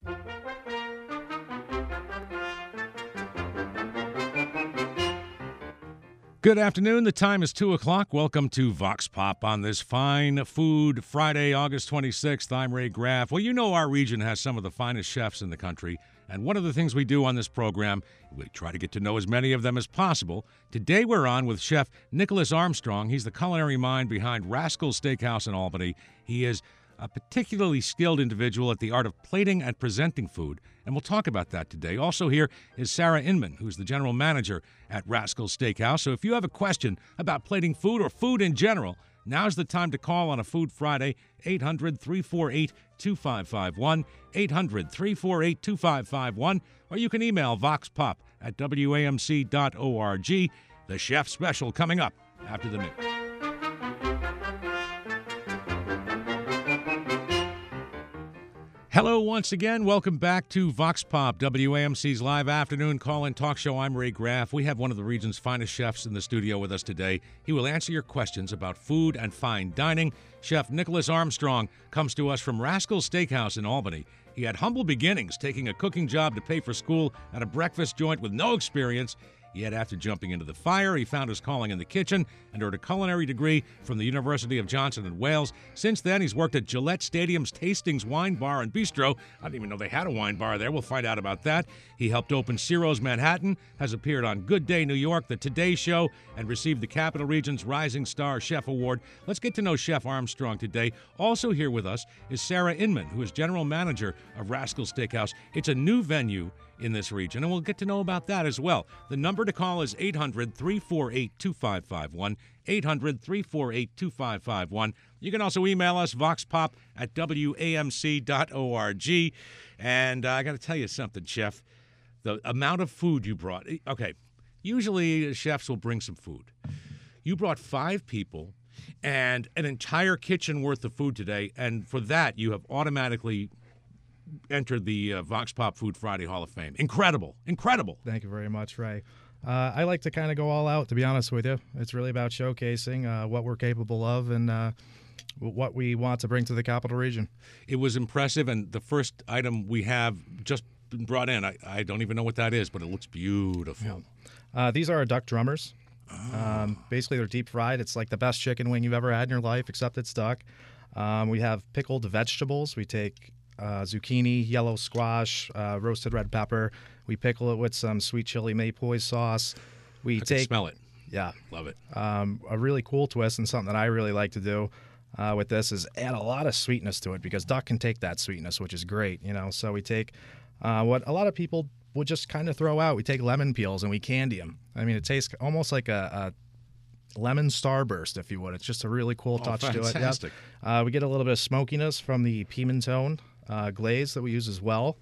Good afternoon. The time is 2 o'clock. Welcome to Vox Pop on this fine Food Friday, August 26th. I'm Ray Graff. Well, you know our region has some of the finest chefs in the country, and one of the things we do on this program, we try to get to know as many of them as possible. Today we're on with Chef Nicholas Armstrong. He's the culinary mind behind Rascal's Steakhouse in Albany. He is a particularly skilled individual at the art of plating and presenting food, and we'll talk about that today. Also here is Sarah Inman, who's the general manager at Rascal's Steakhouse. So if you have a question about plating food or food in general, now's the time to call on a Food Friday, 800-348-2551, 800-348-2551, or you can email voxpop@wamc.org. The chef special coming up after the news. Hello once again. Welcome back to Vox Pop, WAMC's live afternoon call-in talk show. I'm Ray Graff. We have one of the region's finest chefs in the studio with us today. He will answer your questions about food and fine dining. Chef Nicholas Armstrong comes to us from Rascal's Steakhouse in Albany. He had humble beginnings, taking a cooking job to pay for school at a breakfast joint with no experience. Yet after jumping into the fire, he found his calling in the kitchen and earned a culinary degree from the University of Johnson and Wales. Since then, he's worked at Gillette Stadium's Tastings Wine Bar and Bistro. I didn't even know they had a wine bar there. We'll find out about that. He helped open Ciro's Manhattan, has appeared on Good Day New York, The Today Show, and received the Capital Region's Rising Star Chef Award. Let's get to know Chef Armstrong today. Also here with us is Sarah Inman, who is general manager of Rascal's Steakhouse. It's a new venue in this region, and we'll get to know about that as well. The number to call is 800-348-2551, 800-348-2551. You can also email us, voxpop@wamc.org. And I got to tell you something, Chef. The amount of food you brought. Okay, usually chefs will bring some food. You brought 5 people and an entire kitchen worth of food today, and for that, you have automatically entered the Vox Pop Food Friday Hall of Fame. Incredible. Incredible. Thank you very much, Ray. I like to kind of go all out, to be honest with you. It's really about showcasing what we're capable of and what we want to bring to the Capital Region. It was impressive, and the first item we have just been brought in, I don't even know what that is, but it looks beautiful. Yeah. These are our duck drummers. Basically, they're deep fried. It's like the best chicken wing you've ever had in your life, except it's duck. We have pickled vegetables. We take zucchini, yellow squash, roasted red pepper. We pickle it with some sweet chili maypoi sauce. I can smell it. Yeah. Love it. A really cool twist and something that I really like to do with this is add a lot of sweetness to it because duck can take that sweetness, which is great, you know. So we take what a lot of people would just kind of throw out. We take lemon peels and we candy them. I mean, it tastes almost like a lemon starburst, if you would. It's just a really cool touch to it. Fantastic. Yep. We get a little bit of smokiness from the Pimentone glaze that we use as well.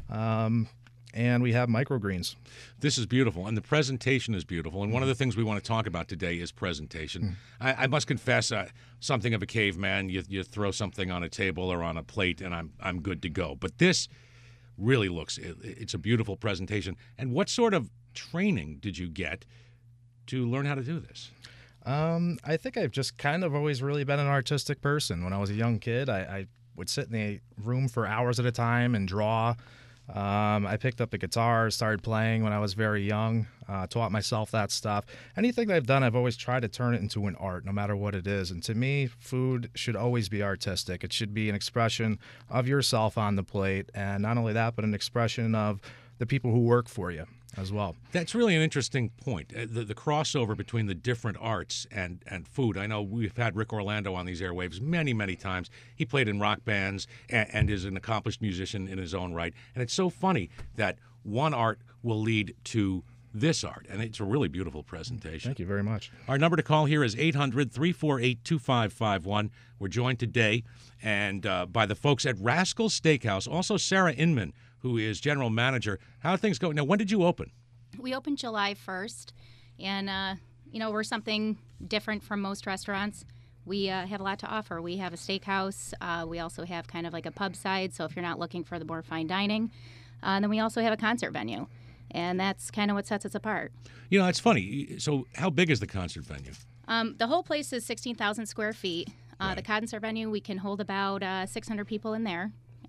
And we have microgreens. This is beautiful, and the presentation is beautiful. And one of the things we want to talk about today is presentation. I must confess, something of a caveman. You throw something on a table or on a plate, and I'm good to go. But this really it's a beautiful presentation. And what sort of training did you get to learn how to do this? I think I've just kind of always really been an artistic person. When I was a young kid, I would sit in a room for hours at a time and draw. I picked up the guitar, started playing when I was very young, taught myself that stuff. Anything that I've done, I've always tried to turn it into an art, no matter what it is. And to me, food should always be artistic. It should be an expression of yourself on the plate. And not only that, but an expression of the people who work for you as well. That's really an interesting point, the crossover between the different arts and food. I know we've had Rick Orlando on these airwaves many, many times. He played in rock bands and is an accomplished musician in his own right. And it's so funny that one art will lead to this art, and it's a really beautiful presentation. Thank you very much. Our number to call here is 800-348-2551. We're joined today and by the folks at Rascal's Steakhouse, also Sarah Inman, who is general manager. How are things going? Now, when did you open? We opened July 1st, and, we're something different from most restaurants. We have a lot to offer. We have a steakhouse. We also have kind of like a pub side, so if you're not looking for the more fine dining. Then we also have a concert venue, and that's kind of what sets us apart. You know, it's funny. So how big is the concert venue? The whole place is 16,000 square feet. Right. The concert venue, we can hold about 600 people in there.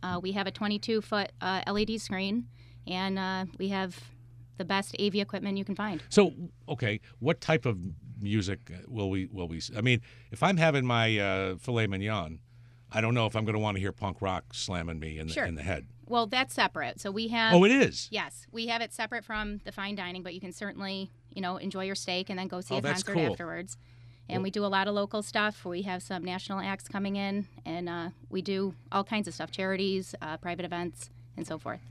We have a 22-foot LED screen, and we have the best AV equipment you can find. So, okay, what type of music will we? I mean, if I'm having my filet mignon, I don't know if I'm going to want to hear punk rock slamming me in the head. Well, that's separate. So we have. Oh, it is. Yes, we have it separate from the fine dining, but you can certainly, enjoy your steak and then go see a that's concert cool. afterwards. And we do a lot of local stuff. We have some national acts coming in, and we do all kinds of stuff: charities, private events, and so forth.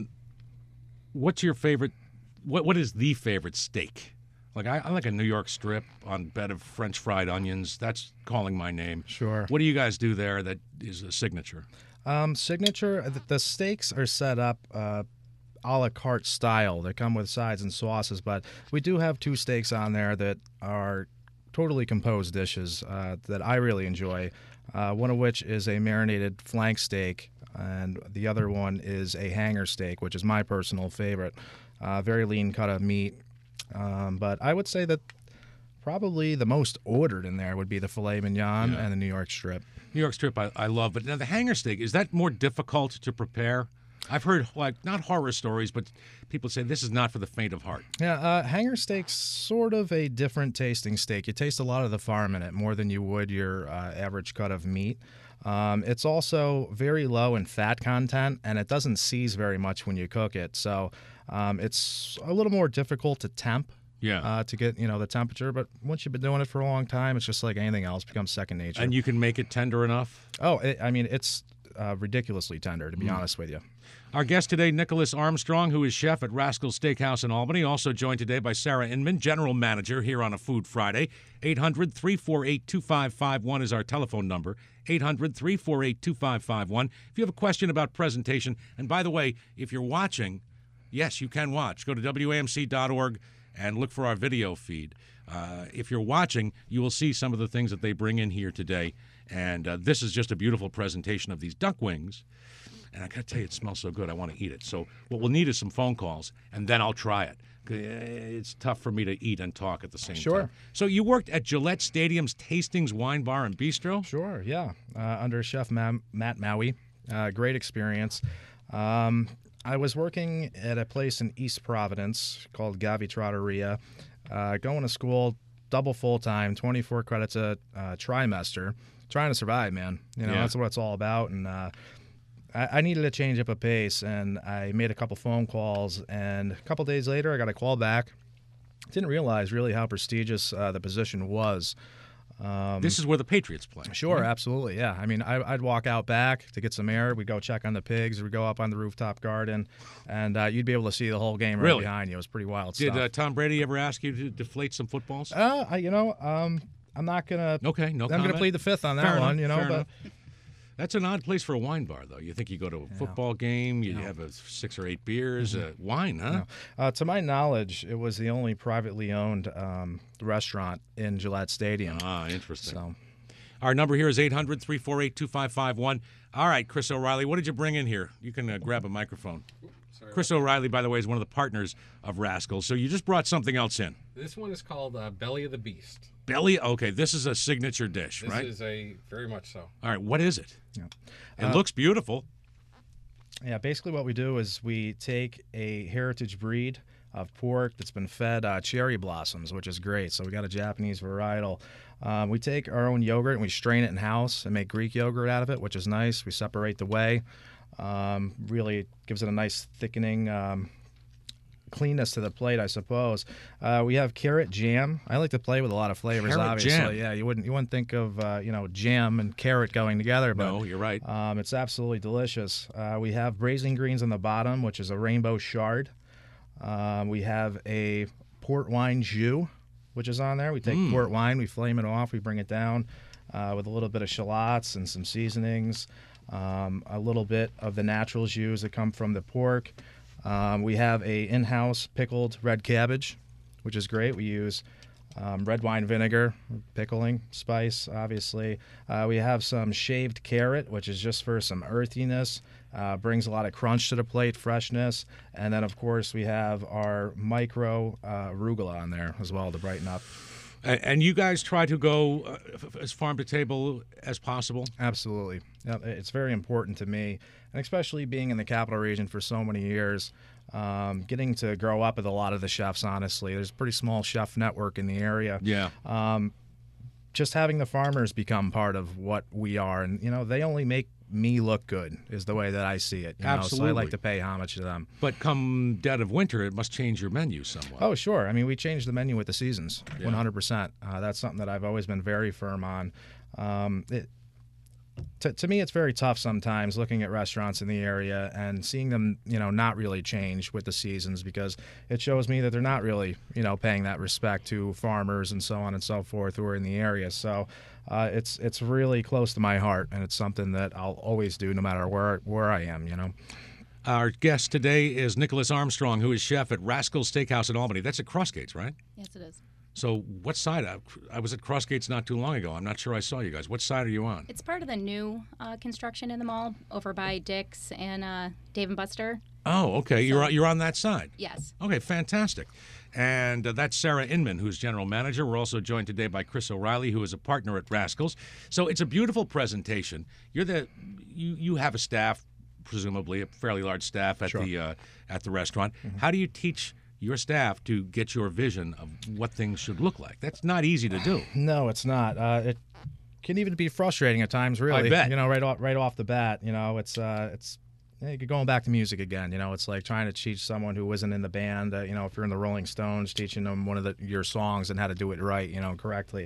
What's your favorite? What is the favorite steak? Like I like a New York strip on bed of French fried onions. That's calling my name. Sure. What do you guys do there that is a signature? Signature, the steaks are set up a la carte style. They come with sides and sauces, but we do have 2 steaks on there that are totally composed dishes that I really enjoy. One of which is a marinated flank steak, and the other one is a hanger steak, which is my personal favorite. Very lean cut of meat. But I would say that probably the most ordered in there would be the filet mignon and the New York strip. New York strip I love, but now the hanger steak, is that more difficult to prepare? I've heard, not horror stories, but people say this is not for the faint of heart. Yeah, hanger steak's sort of a different tasting steak. You taste a lot of the farm in it, more than you would your average cut of meat. It's also very low in fat content, and it doesn't seize very much when you cook it. So it's a little more difficult to temp. To get the temperature, but once you've been doing it for a long time, it's just like anything else, becomes second nature. And you can make it tender enough? Oh, it's ridiculously tender, to be honest with you. Our guest today, Nicholas Armstrong, who is chef at Rascal's Steakhouse in Albany, also joined today by Sarah Inman, general manager here on a Food Friday. 800-348-2551 is our telephone number, 800-348-2551. If you have a question about presentation, and by the way, if you're watching, yes, you can watch. Go to WAMC.org and look for our video feed. If you're watching, you will see some of the things that they bring in here today. And this is just a beautiful presentation of these duck wings. And I got to tell you, it smells so good, I want to eat it. So what we'll need is some phone calls, and then I'll try it. It's tough for me to eat and talk at the same time. So you worked at Gillette Stadium's Tastings Wine Bar and Bistro? Sure, yeah. Under Chef Matt Maui. Great experience. I was working at a place in East Providence called Gavi Trattoria, going to school double full-time, 24 credits a trimester, trying to survive, man. That's what it's all about. And I needed to change up a pace, and I made a couple phone calls, and a couple days later I got a call back. Didn't realize really how prestigious the position was. This is where the Patriots play. Sure, absolutely, yeah. I mean, I'd walk out back to get some air. We'd go check on the pigs. We'd go up on the rooftop garden, and you'd be able to see the whole game right behind you. It was pretty wild stuff. Did Tom Brady ever ask you to deflate some footballs? I'm not gonna. Okay, no. I'm gonna plead the fifth on that one. Fair but. Enough. That's an odd place for a wine bar, though. You think you go to a football game, you have 6 or 8 beers, wine, huh? No. To my knowledge, it was the only privately owned restaurant in Gillette Stadium. Ah, interesting. So, our number here is 800-348-2551. All right, Chris O'Reilly, what did you bring in here? You can grab a microphone. Sorry. Chris O'Reilly, by the way, is one of the partners of Rascals. So you just brought something else in. This one is called Belly of the Beast. Belly? Okay, this is a signature dish, right? This is very much so. All right, what is it? Yeah. It looks beautiful. Yeah, basically what we do is we take a heritage breed of pork that's been fed cherry blossoms, which is great. So we got a Japanese varietal. We take our own yogurt and we strain it in-house and make Greek yogurt out of it, which is nice. We separate the whey. Really gives it a nice thickening cleanness to the plate, I suppose. We have carrot jam. I like to play with a lot of flavors. Carrot obviously, jam. yeah. You wouldn't think of jam and carrot going together, but No, you're right. it's absolutely delicious. We have braising greens on the bottom, which is a rainbow shard. We have a port wine jus, which is on there. We take port wine, we flame it off, we bring it down with a little bit of shallots and some seasonings, a little bit of the natural jus that come from the pork. We have a in-house pickled red cabbage, which is great. We use red wine vinegar, pickling, spice, obviously. We have some shaved carrot, which is just for some earthiness, brings a lot of crunch to the plate, freshness. And then, of course, we have our micro arugula on there as well to brighten up. And you guys try to go as farm to table as possible? Absolutely. Yeah, it's very important to me, and especially being in the capital region for so many years, getting to grow up with a lot of the chefs, honestly. There's a pretty small chef network in the area. Yeah. Just having the farmers become part of what we are, and, they only make me look good is the way that I see it. Absolutely. So I like to pay homage to them. But come dead of winter, it must change your menu somewhat. Oh, sure. I mean, we change the menu with the seasons, Yeah. 100%. That's something that I've always been very firm on. To me, it's very tough sometimes looking at restaurants in the area and seeing them, not really change with the seasons, because it shows me that they're not really, paying that respect to farmers and so on and so forth who are in the area. So it's really close to my heart, and it's something that I'll always do no matter where I am. Our guest today is Nicholas Armstrong, who is chef at Rascals Steakhouse in Albany. That's at Crossgates, right? Yes, it is. So what side? I was at Crossgates not too long ago. I'm not sure I saw you guys. What side are you on? It's part of the new construction in the mall over by Dick's and Dave & Buster. Oh, okay. You're on that side. Yes. Okay, fantastic. And that's Sarah Inman, who's general manager. We're also joined today by Chris O'Reilly, who is a partner at Rascals. So it's a beautiful presentation. You have a staff, presumably a fairly large staff at Sure. the restaurant. Mm-hmm. How do you teach your staff to get your vision of what things should look like? That's not easy to do. No, it's not. It can even be frustrating at times, really. I bet. Right off the bat, it's going back to music again. It's like trying to teach someone who wasn't in the band, if you're in the Rolling Stones, teaching them one of your songs and how to do it right, correctly.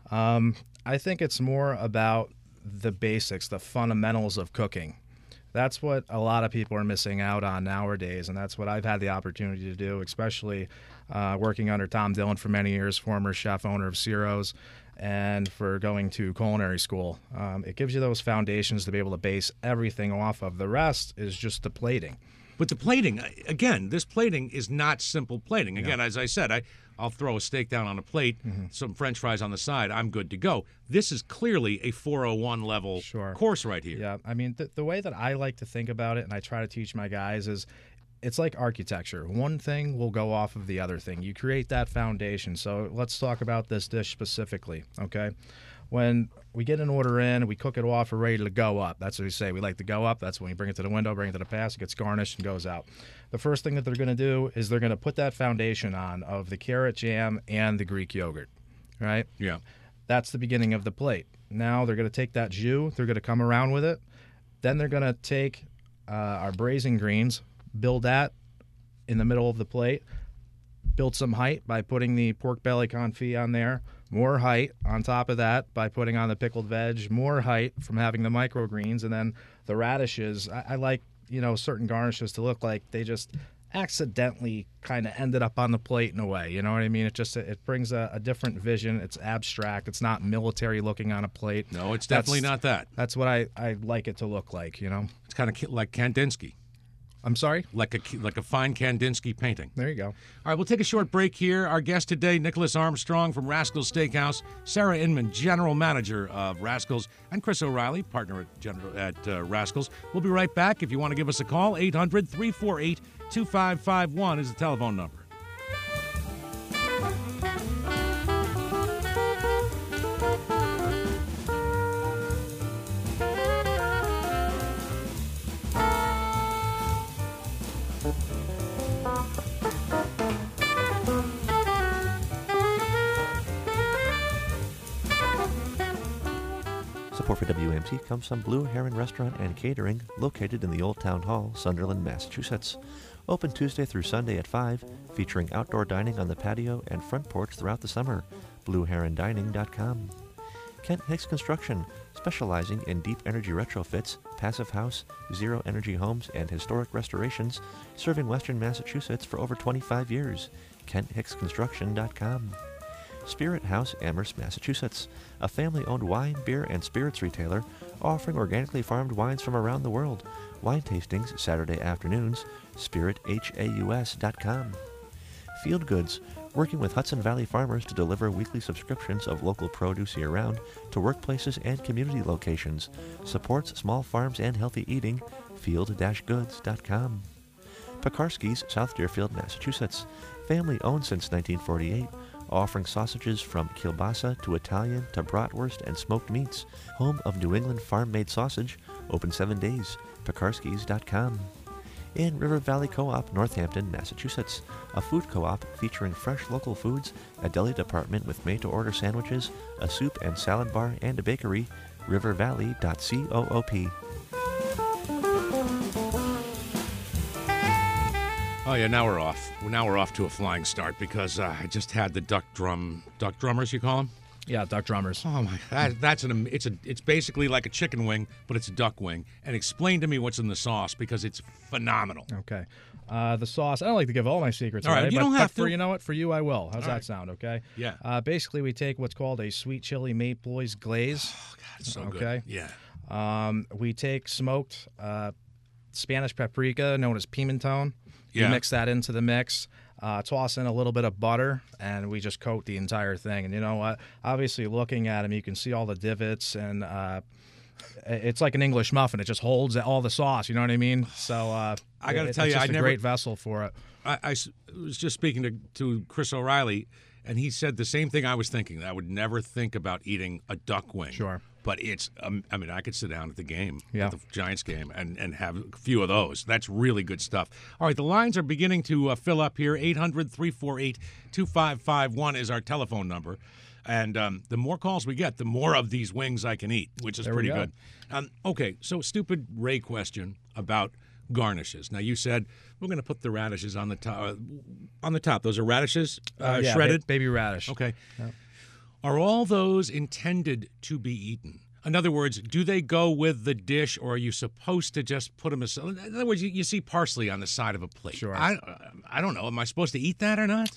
I think it's more about the basics, the fundamentals of cooking. That's what a lot of people are missing out on nowadays, and that's what I've had the opportunity to do, especially working under Tom Dillon for many years, former chef owner of Ciro's, and for going to culinary school. It gives you those foundations to be able to base everything off of. The rest is just the plating. But the plating, again, this plating is not simple plating. Again, As I said, I'll throw a steak down on a plate, some French fries on the side, I'm good to go. This is clearly a 401 level course right here. Yeah, I mean, the way that I like to think about it, and I try to teach my guys, is it's like architecture. One thing will go off of the other thing. You create that foundation. So let's talk about this dish specifically, okay? When we get an order in, we cook it off, we're ready to go up. That's what we say. We like to go up. That's when we bring it to the window, bring it to the pass, it gets garnished and goes out. The first thing that they're going to do is they're going to put that foundation on of the carrot jam and the Greek yogurt, right? Yeah. That's the beginning of the plate. Now they're going to take that jus, they're going to come around with it. Then they're going to take our braising greens, build that in the middle of the plate, build some height by putting the pork belly confit on there, more height on top of that by putting on the pickled veg, more height from having the microgreens, and then the radishes. I like, certain garnishes to look like they just accidentally kind of ended up on the plate in a way. You know what I mean? It brings a different vision. It's abstract. It's not military looking on a plate. No, it's definitely not that. That's what I like it to look like, It's kind of like Kandinsky. I'm sorry? Like a fine Kandinsky painting. There you go. All right, we'll take a short break here. Our guest today, Nicholas Armstrong from Rascals Steakhouse, Sarah Inman, general manager of Rascals, and Chris O'Reilly, partner at Rascals. We'll be right back. If you want to give us a call, 800-348-2551 is the telephone number. Support for WAMC comes from Blue Heron Restaurant and Catering, located in the Old Town Hall, Sunderland, Massachusetts. Open Tuesday through Sunday at 5, featuring outdoor dining on the patio and front porch throughout the summer. BlueHeronDining.com. Kent Hicks Construction, specializing in deep energy retrofits, passive house, zero energy homes, and historic restorations, serving Western Massachusetts for over 25 years. KentHicksConstruction.com. Spirit House, Amherst, Massachusetts, a family-owned wine, beer, and spirits retailer offering organically farmed wines from around the world. Wine tastings Saturday afternoons. SpiritHaus.com. Field Goods, working with Hudson Valley farmers to deliver weekly subscriptions of local produce year-round to workplaces and community locations. Supports small farms and healthy eating. Field-goods.com. Pekarski's, South Deerfield, Massachusetts, family-owned since 1948. offering sausages from kielbasa to Italian to bratwurst and smoked meats. Home of New England farm-made sausage, open 7 days. Pekarskis.com. In River Valley Co-op, Northampton, Massachusetts, a food co-op featuring fresh local foods, a deli department with made-to-order sandwiches, a soup and salad bar, and a bakery. rivervalley.coop. Oh yeah, now we're off. Now we're off to a flying start because I just had the duck drummers, you call them? Yeah, duck drummers. Oh my, it's basically like a chicken wing, but it's a duck wing. And explain to me what's in the sauce because it's phenomenal. Okay. The sauce, I don't like to give all my secrets All right, away, you but, don't have but for, to. you know what, for you I will. How's All that right. sound, okay? Yeah. Basically, we take what's called a sweet chili Maple's glaze. Oh God, it's so Okay. good. Yeah. We take smoked Spanish paprika, known as pimentone. Yeah. We mix that into the mix. Toss in a little bit of butter, and we just coat the entire thing. And you know what? Obviously, looking at them, you can see all the divots, and it's like an English muffin. It just holds all the sauce. You know what I mean? So I got to tell you, it's I just a never. great vessel for it. I was just speaking to Chris O'Reilly, and he said the same thing I was thinking. I would never think about eating a duck wing. Sure. But it's, I mean, I could sit down at the game, Yeah. at the Giants game, and have a few of those. That's really good stuff. All right, the lines are beginning to fill up here. 800-348-2551 is our telephone number. And the more calls we get, the more of these wings I can eat, which is There we pretty go. good. Okay, so stupid Ray question about garnishes. Now, you said we're going to put the radishes on the top. Those are radishes Yeah, shredded? baby radish. Okay. Are all those intended to be eaten? In other words, do they go with the dish, or are you supposed to just put them aside? In other words, you see parsley on the side of a plate. Sure. I don't know. Am I supposed to eat that or not?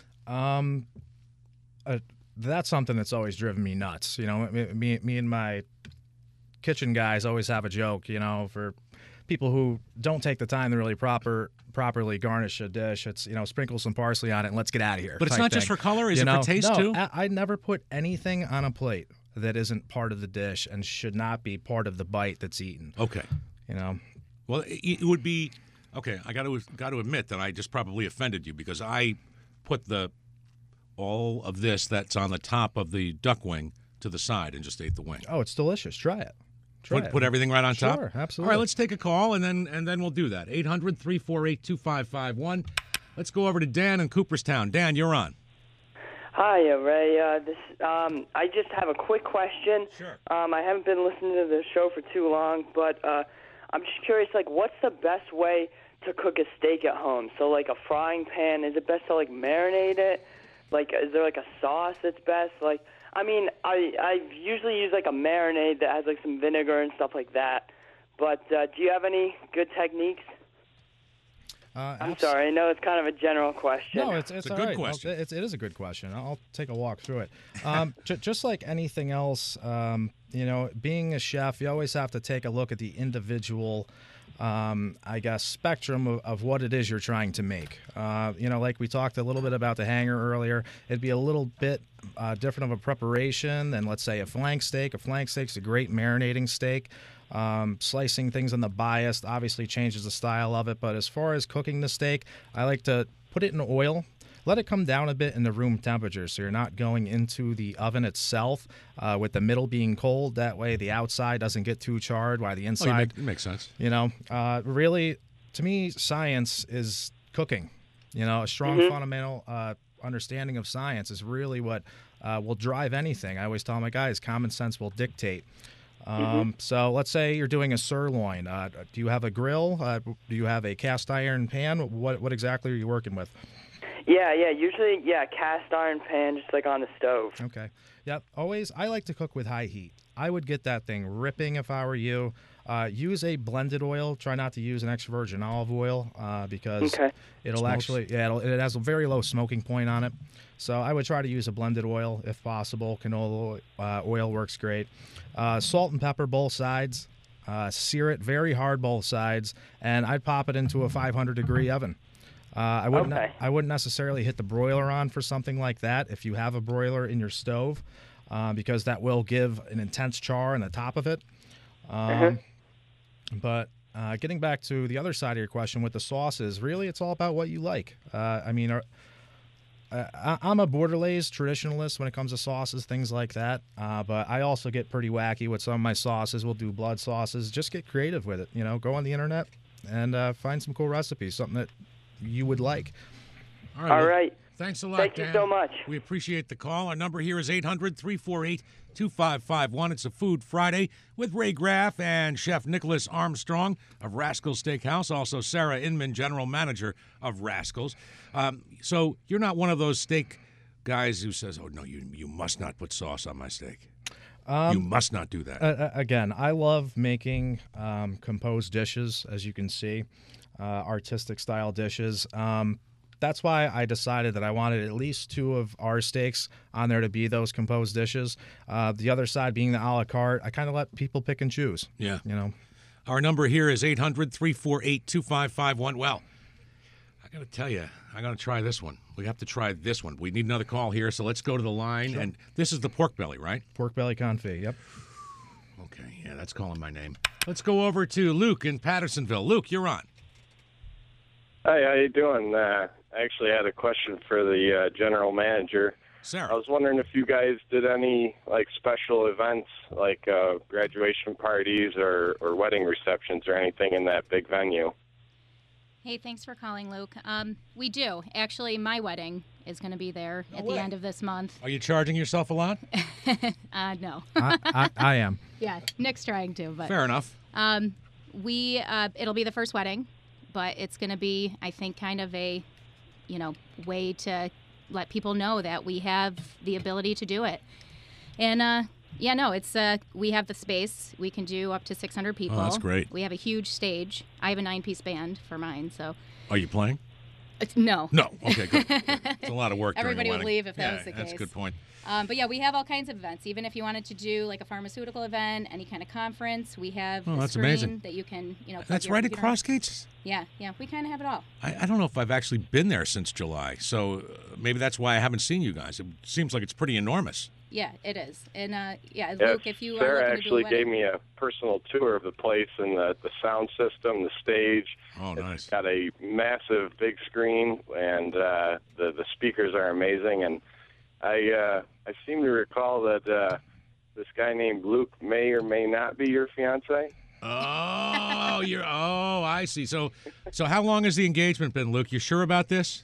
That's something that's always driven me nuts. You know, me and my kitchen guys always have a joke, you know, for people who don't take the time to really properly garnish a dish. It's, you know, sprinkle some parsley on it and let's get out of here. But it's type not just thing. for color. Is You it know? for taste No, too? I never put anything on a plate that isn't part of the dish and should not be part of the bite that's eaten. Okay. You know, Well, it would be okay. I got to admit that I just probably offended you because I put all of this that's on the top of the duck wing to the side and just ate the wing. oh, it's delicious. Try it. Put everything right on top? Sure, absolutely. All right, let's take a call, and then we'll do that. 800-348-2551. Let's go over to Dan in Cooperstown. Dan, you're on. Hi, Ray. I just have a quick question. Sure. I haven't been listening to the show for too long, but I'm just curious, like, what's the best way to cook a steak at home? So, like, a frying pan, is it best to, like, marinate it? Like, is there, like, a sauce that's best? Like, I mean, I usually use, like, a marinade that has, like, some vinegar and stuff like that. But do you have any good techniques? I'm sorry, I know it's kind of a general question. No, it's a all good right. question. It is a good question. I'll take a walk through it. Just like anything else, you know, being a chef, you always have to take a look at the individual, I guess, spectrum of what it is you're trying to make. You know, like we talked a little bit about the hanger earlier, it'd be a little bit different of a preparation than, let's say, a flank steak. A flank steak's a great marinating steak. Slicing things on the bias obviously changes the style of it, but as far as cooking the steak, I like to put it in oil, let it come down a bit in the room temperature so you're not going into the oven itself with the middle being cold. That way the outside doesn't get too charred while the inside, It makes sense. you know, really, to me, science is cooking. You know, a strong fundamental understanding of science is really what will drive anything. I always tell my guys, common sense will dictate. So let's say you're doing a sirloin. Do you have a grill? Do you have a cast iron pan? What exactly are you working with? Yeah, usually, cast iron pan, just like on the stove. Okay. Yep. Always, I like to cook with high heat. I would get that thing ripping if I were you. Use a blended oil. Try not to use an extra virgin olive oil because it'll Smokes. actually, it has a very low smoking point on it. So I would try to use a blended oil if possible. Canola oil works great. Salt and pepper both sides. Sear it very hard both sides, and I'd pop it into a 500-degree oven. I wouldn't necessarily hit the broiler on for something like that if you have a broiler in your stove, because that will give an intense char on the top of it. But getting back to the other side of your question with the sauces, really it's all about what you like. I mean, I'm a Bordelaise traditionalist when it comes to sauces, things like that. But I also get pretty wacky with some of my sauces. We'll do blood sauces. Just get creative with it. Go on the internet and find some cool recipes, something that you would like. All right. Thanks a lot, Thank Dan. you so much. We appreciate the call. Our number here is 800-348-2551. It's a Food Friday with Ray Graff and Chef Nicholas Armstrong of Rascals Steakhouse, also Sarah Inman, General Manager of Rascals. So you're not one of those steak guys who says, oh, no, you must not put sauce on my steak. You must not do that. Again, I love making composed dishes, as you can see, artistic style dishes. That's why I decided that I wanted at least 2 of our steaks on there to be those composed dishes. The other side being the a la carte. I kind of let people pick and choose. Yeah. Our number here is 800-348-2551. Well, I got to tell you, I got to try this one. We have to try this one. We need another call here, so let's go to the line. Sure. And this is the pork belly, right? Pork belly confit, yep. Okay, yeah, that's calling my name. Let's go over to Luke in Pattersonville. Luke, you're on. Hi, how you doing? I actually had a question for the general manager. Sarah. I was wondering if you guys did any special events like graduation parties or wedding receptions or anything in that big venue. Hey, thanks for calling, Luke. We do. Actually, my wedding is going to be there at way. the end of this month. Are you charging yourself a lot? No. I am. Yeah, Nick's trying to, but Fair enough. it'll be the first wedding, but it's going to be, I think, kind of a, way to let people know that we have the ability to do it. And it's we have the space. We can do up to 600 people. Oh, that's great. We have a huge stage. I have a 9-piece band for mine, so. Are you playing? No. No. Okay, good. It's a lot of work. Everybody during would a wedding. leave if that was the case. That's a good point. But we have all kinds of events. Even if you wanted to do like a pharmaceutical event, any kind of conference, we have a that's screen amazing. that you can, plug That's your right at computer on. Crossgates? Yeah, we kind of have it all. I don't know if I've actually been there since July, so maybe that's why I haven't seen you guys. It seems like it's pretty enormous. Yeah, it is. And Yes, Luke, if you are Sarah looking to do a actually wedding, gave me a personal tour of the place and the sound system, the stage. Oh, nice. It's got a massive big screen, and the speakers are amazing. And I seem to recall that this guy named Luke may or may not be your fiance. Oh, I see. So how long has the engagement been, Luke? You sure about this?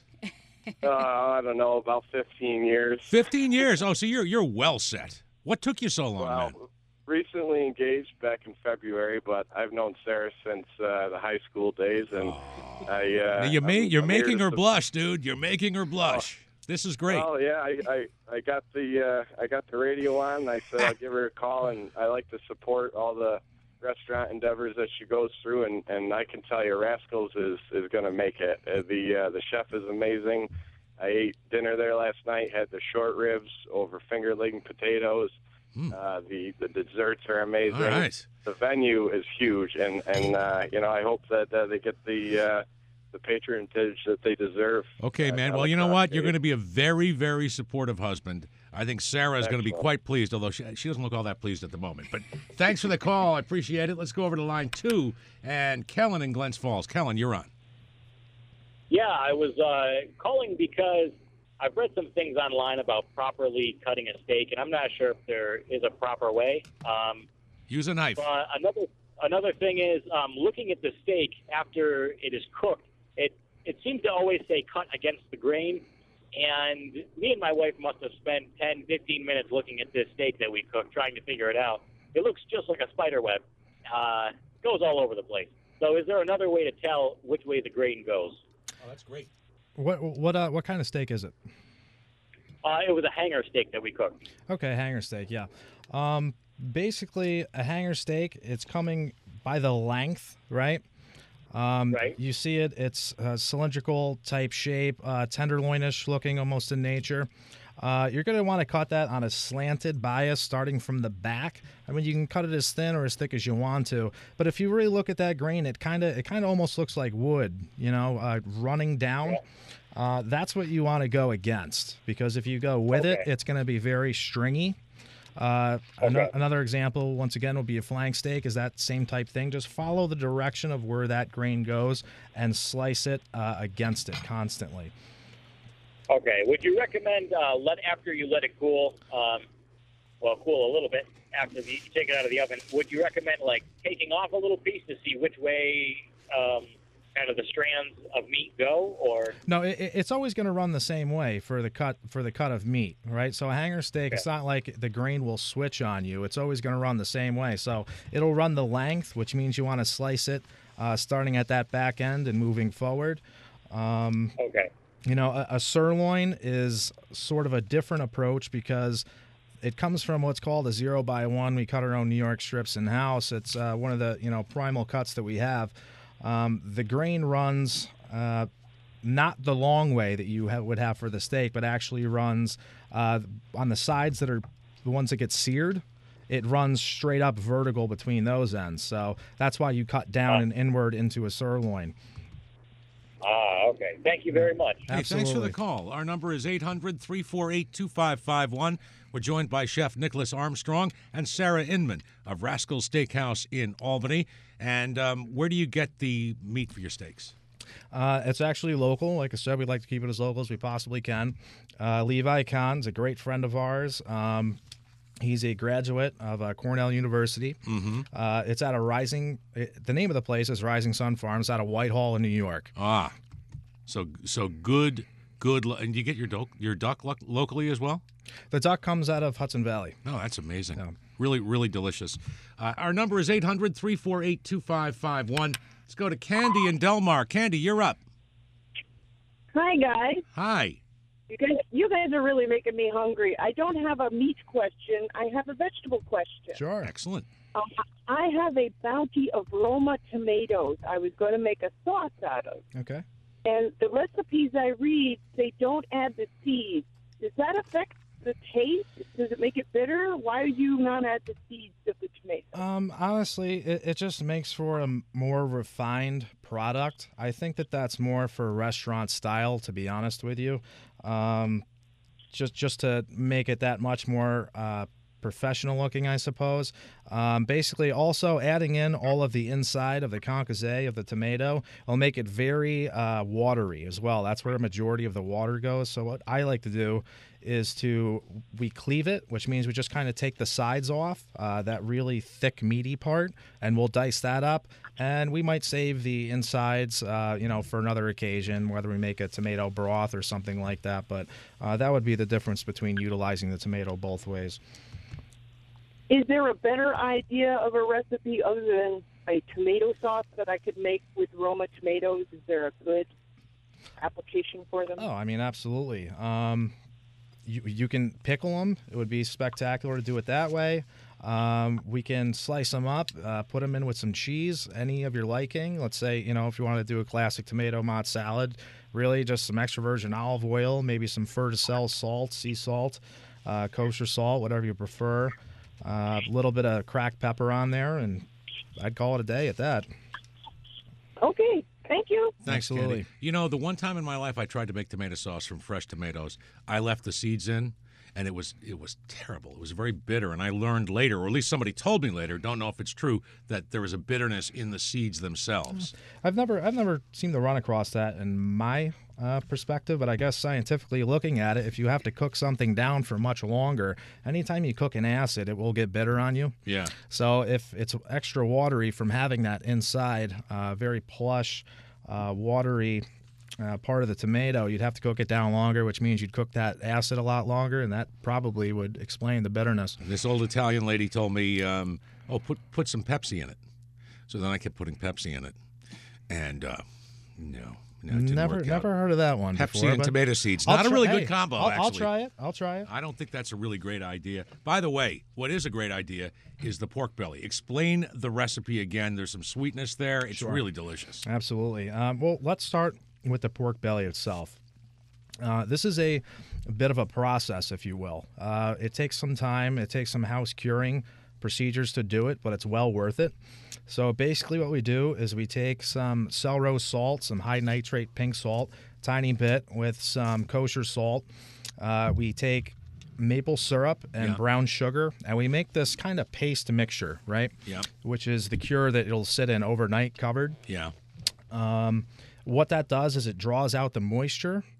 I don't know, about 15 years. 15 years. Oh, so you're well set. What took you so long, man? Recently engaged back in February, but I've known Sarah since the high school days, and You're making her blush, dude. You're making her blush. This is great. Oh yeah, I got the radio on. And I said I'll give her a call, and I like to support all the restaurant endeavors that she goes through, and I can tell you, Rascals is going to make it. The chef is amazing. I ate dinner there last night. Had the short ribs over finger-leg potatoes. The desserts are amazing. All right. The venue is huge, and I hope that they get the patronage that they deserve. Okay, man. Well, you know what? You're going to be a very, very supportive husband. I think Sarah is going to be quite pleased, although she doesn't look all that pleased at the moment. But thanks for the call. I appreciate it. Let's go over to line 2 and Kellen in Glens Falls. Kellen, you're on. Yeah, I was calling because I've read some things online about properly cutting a steak, and I'm not sure if there is a proper way. Use a knife. Another thing is looking at the steak after it is cooked. It seems to always say cut against the grain, and me and my wife must have spent 10, 15 minutes looking at this steak that we cooked, trying to figure it out. It looks just like a spider web. It goes all over the place. So is there another way to tell which way the grain goes? Oh, that's great. What kind of steak is it? It was a hanger steak that we cooked. Okay, hanger steak, yeah. Basically, a hanger steak, it's coming by the length, right? Right. You see it, it's a cylindrical type shape, tenderloinish looking almost in nature. You're going to want to cut that on a slanted bias starting from the back. I mean, you can cut it as thin or as thick as you want to. But if you really look at that grain, it kind of almost looks like wood, running down. That's what you want to go against, because if you go with it, it's going to be very stringy. Another example, once again, will be a flank steak. Is that same type thing? Just follow the direction of where that grain goes and slice it against it constantly. Okay. Would you recommend after you let it cool, cool a little bit after you take it out of the oven? Would you recommend like taking off a little piece to see which way kind of the strands of meat go, or No, it's always going to run the same way for the cut of meat, right? So a hanger steak, It's not like the grain will switch on you. It's always going to run the same way. So it'll run the length, which means you want to slice it starting at that back end and moving forward. Okay. You know, a sirloin is sort of a different approach because it comes from what's called a 0x1. We cut our own New York strips in house. It's one of the primal cuts that we have. The grain runs not the long way that you would have for the steak, but actually runs on the sides that are the ones that get seared. It runs straight up vertical between those ends. So that's why you cut down and inward into a sirloin. Okay. Thank you very much. Hey, thanks for the call. Our number is 800-348-2551. We're joined by Chef Nicholas Armstrong and Sarah Inman of Rascal's Steakhouse in Albany. And where do you get the meat for your steaks? It's actually local. Like I said, we'd like to keep it as local as we possibly can. Levi Kahn's a great friend of ours. He's a graduate of Cornell University. Mm-hmm. It's at the name of the place is Rising Sun Farms out of Whitehall in New York. So good. And you get your duck locally as well? The duck comes out of Hudson Valley. Oh, that's amazing. Yeah. Really, really delicious. Our number is 800-348-2551. Let's go to Candy in Delmar. Candy, you're up. Hi, guys. Hi. You guys are really making me hungry. I don't have a meat question. I have a vegetable question. Sure. Excellent. I have a bounty of Roma tomatoes I was going to make a sauce out of. Okay. And the recipes I read, they don't add the seeds. Does that affect the taste? Does it make it bitter? Why do you not add the seeds of the tomato? Honestly, it just makes for a more refined product. I think that's more for restaurant style, to be honest with you. Just to make it that much more professional looking, I suppose. Basically, also adding in all of the inside of the concassé of the tomato will make it very watery as well. That's where a majority of the water goes. So what I like to do is we cleave it, which means we just kind of take the sides off, that really thick meaty part, and we'll dice that up. And we might save the insides, for another occasion, whether we make a tomato broth or something like that. But that would be the difference between utilizing the tomato both ways. Is there a better idea of a recipe other than a tomato sauce that I could make with Roma tomatoes? Is there a good application for them? Oh, I mean, absolutely. You can pickle them. It would be spectacular to do it that way. We can slice them up, put them in with some cheese, any of your liking. Let's say, if you want to do a classic tomato mozz salad, really just some extra virgin olive oil, maybe some Fer-de-Sel salt, sea salt, kosher salt, whatever you prefer. A little bit of cracked pepper on there, and I'd call it a day at that. Okay. Thank you. Thanks, Absolutely. Candy. The one time in my life I tried to make tomato sauce from fresh tomatoes, I left the seeds in, and it was terrible. It was very bitter, and I learned later, or at least somebody told me later, don't know if it's true, that there was a bitterness in the seeds themselves. I've never seemed to run across that in my perspective, but I guess scientifically looking at it, if you have to cook something down for much longer, anytime you cook in acid, it will get bitter on you. Yeah. So if it's extra watery from having that inside, very plush, watery part of the tomato, you'd have to cook it down longer, which means you'd cook that acid a lot longer, and that probably would explain the bitterness. This old Italian lady told me, put some Pepsi in it. So then I kept putting Pepsi in it, and no. Never heard of that one Pepsi before. and tomato seeds. Not a really good combo, I'll actually. I'll try it. I don't think that's a really great idea. By the way, what is a great idea is the pork belly. Explain the recipe again. There's some sweetness there. It's really delicious. Absolutely. Well, let's start with the pork belly itself. This is a bit of a process, if you will. It takes some time. It takes some house curing procedures to do it, but it's well worth it. So basically what we do is we take some Celrose salt, some high nitrate pink salt, tiny bit with some kosher salt. We take maple syrup and brown sugar, and we make this kind of paste mixture, right? Yeah. Which is the cure that it'll sit in overnight covered. Yeah. What that does is it draws out the moisture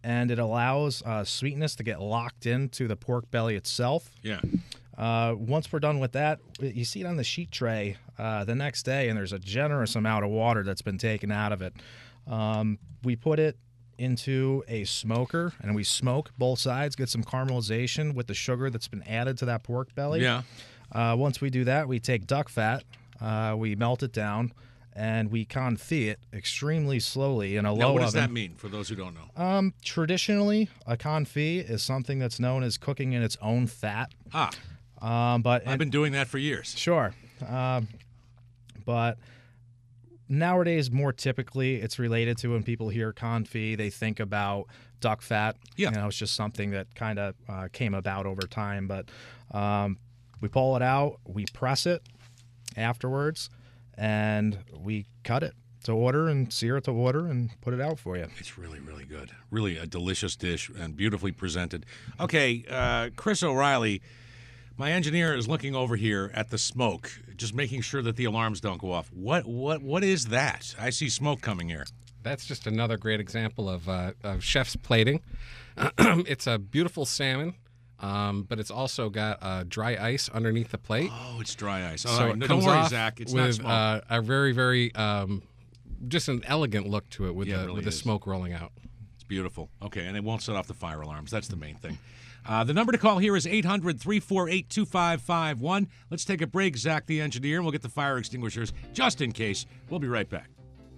and it allows sweetness to get locked into the pork belly itself. Yeah. Once we're done with that, you see it on the sheet tray the next day, and there's a generous amount of water that's been taken out of it. We put it into a smoker, and we smoke both sides, get some caramelization with the sugar that's been added to that pork belly. Yeah. Once we do that, we take duck fat, we melt it down, and we confit it extremely slowly in a Now, low what does oven. that mean for those who don't know? Traditionally, a confit is something that's known as cooking in its own fat. But I've been doing that for years. Sure. But nowadays, more typically, it's related to when people hear confit, they think about duck fat. Yeah. It's just something that kind of came about over time. But we pull it out, we press it afterwards, and we cut it to order and sear it to order and put it out for you. It's really, really good. Really a delicious dish and beautifully presented. Okay, Chris O'Reilly, my engineer, is looking over here at the smoke, just making sure that the alarms don't go off. What is that? I see smoke coming here. That's just another great example of chef's plating. It's a beautiful salmon, but it's also got dry ice underneath the plate. Oh, it's dry ice. So it don't comes worry, off Zach. It's with not smoke. a very, very just an elegant look to it with Yeah, it the really with the is. smoke rolling out. It's beautiful. Okay, and it won't set off the fire alarms. That's the main thing. The number to call here is 800-348-2551. Let's take a break, Zach, the engineer, and we'll get the fire extinguishers just in case. We'll be right back.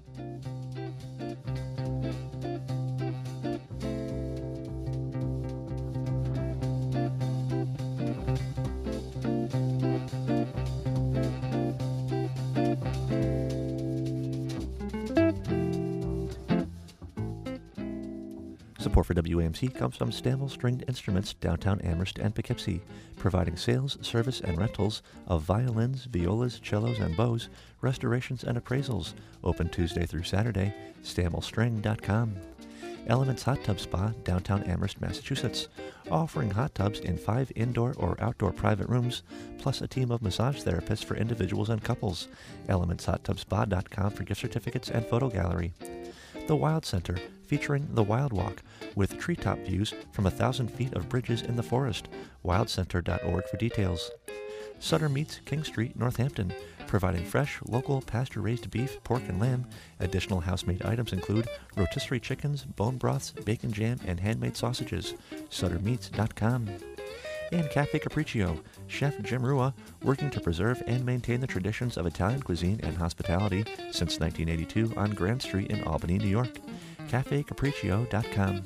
Support for WAMC comes from Stammel Stringed Instruments, downtown Amherst and Poughkeepsie, providing sales, service, and rentals of violins, violas, cellos, and bows, restorations, and appraisals. Open Tuesday through Saturday. StammelString.com. Elements Hot Tub Spa, downtown Amherst, Massachusetts, offering hot tubs in 5 indoor or outdoor private rooms, plus a team of massage therapists for individuals and couples. ElementsHotTubSpa.com for gift certificates and photo gallery. The Wild Center, featuring the Wild Walk, with treetop views from 1,000 feet of bridges in the forest. WildCenter.org for details. Sutter Meats, King Street, Northampton, providing fresh, local, pasture-raised beef, pork, and lamb. Additional house-made items include rotisserie chickens, bone broths, bacon jam, and handmade sausages. SutterMeats.com. And Cafe Capriccio, Chef Jim Rua, working to preserve and maintain the traditions of Italian cuisine and hospitality since 1982 on Grand Street in Albany, New York. CafeCapriccio.com.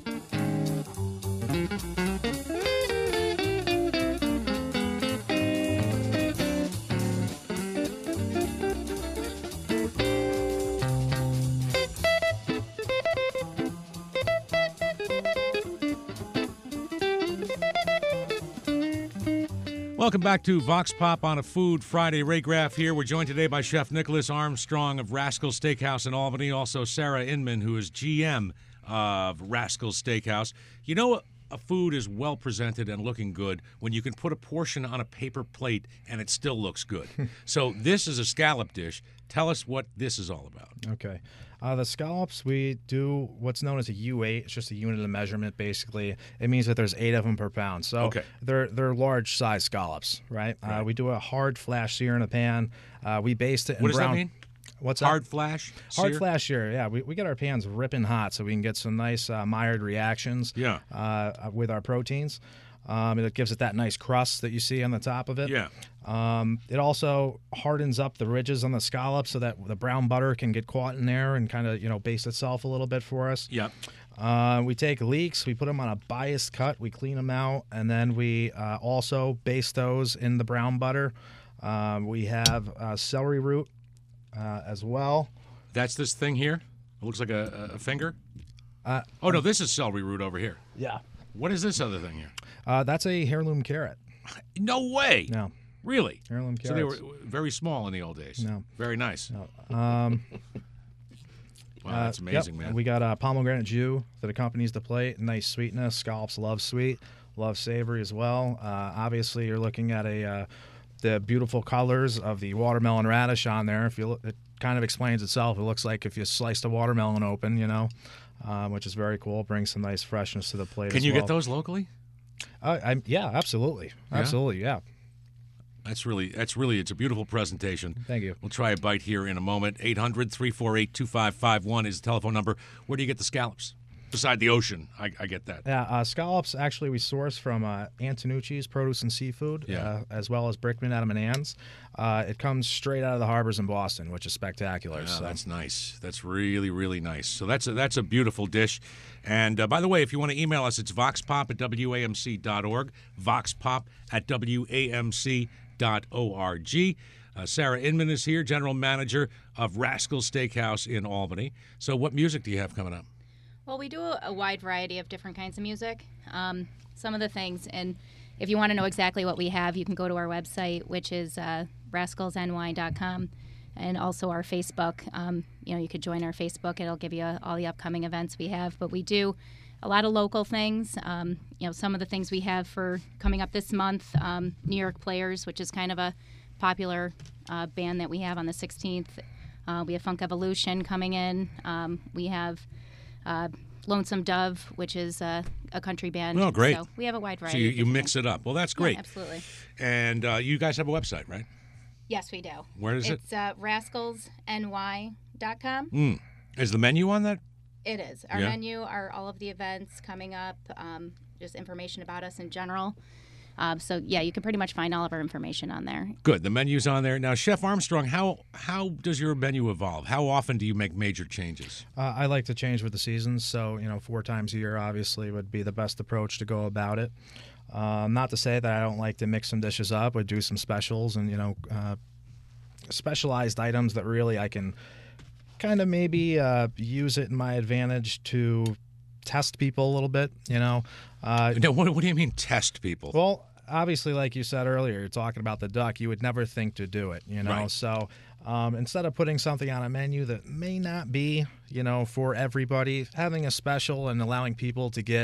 Welcome back to Vox Pop on a Food Friday. Ray Graff here. We're joined today by Chef Nicholas Armstrong of Rascal's Steakhouse in Albany, also Sarah Inman, who is GM of Rascal's Steakhouse. You know, a food is well presented and looking good when you can put a portion on a paper plate and it still looks good. So this is a scallop dish. Tell us what this is all about. Okay. The scallops, we do what's known as a U8. It's just a unit of measurement, basically. It means that there's 8 of them per pound. So Okay. they're large size scallops, right? Right. We do a hard flash sear in a pan. We baste it in What does brown. that mean? What's Hard that? flash? Hard sear? flash sear, yeah. We get our pans ripping hot so we can get some nice mired reactions Yeah. with our proteins. It gives it that nice crust that you see on the top of it. Yeah. It also hardens up the ridges on the scallop so that the brown butter can get caught in there and kind of, baste itself a little bit for us. Yep. We take leeks, we put them on a biased cut, we clean them out, and then we also baste those in the brown butter. We have celery root as well. That's this thing here? It looks like a finger? Oh, no, this is celery root over here. Yeah. What is this other thing here? That's a heirloom carrot. No way. No. Really? Heirloom So they carrots. were very small in the old days. No. Very nice. No. Wow, that's amazing, Yep. man. We got pomegranate jus that accompanies the plate. Nice sweetness. Scallops love sweet, love savory as well. Obviously, you're looking at the beautiful colors of the watermelon radish on there. If you look, it kind of explains itself. It looks like if you sliced a watermelon open, which is very cool. Brings some nice freshness to the plate. Can as you well. get those locally? Yeah, absolutely. Absolutely, yeah. It's a beautiful presentation. Thank you. We'll try a bite here in a moment. 800-348-2551 is the telephone number. Where do you get the scallops? Beside the ocean, I get that. Yeah, scallops actually we source from Antonucci's Produce and Seafood, as well as Brickman Adam and Ann's. It comes straight out of the harbors in Boston, which is spectacular. Yeah, so. That's nice. That's really, really nice. So that's a beautiful dish. And by the way, if you want to email us, it's voxpop@wamc.org, voxpop@wamc.org. Sarah Inman is here, general manager of Rascals Steakhouse in Albany. So what music do you have coming up? Well, we do a wide variety of different kinds of music. Some of the things, and if you want to know exactly what we have, you can go to our website, which is rascalsny.com, and also our Facebook. You could join our Facebook. It'll give you all the upcoming events we have. But we do a lot of local things. Some of the things we have for coming up this month, New York Players, which is kind of a popular band that we have on the 16th. We have Funk Evolution coming in. We have Lonesome Dove, which is a country band. Oh, great. So we have a wide So variety. you mix it up. Well, that's great. Yeah, absolutely. And you guys have a website, right? Yes, we do. Where is it? It's rascalsny.com. Is the menu on that? It is. Our menu are all of the events coming up, just information about us in general. You can pretty much find all of our information on there. Good. The menu's on there. Now, Chef Armstrong, how does your menu evolve? How often do you make major changes? I like to change with the seasons. So, 4 times a year obviously would be the best approach to go about it. Not to say that I don't like to mix some dishes up or do some specials and, specialized items that really I can kind of maybe use it in my advantage to test people a little bit, Now, what do you mean test people? Well, obviously, like you said earlier, you're talking about the duck. You would never think to do it, Right. So instead of putting something on a menu that may not be, for everybody, having a special and allowing people to get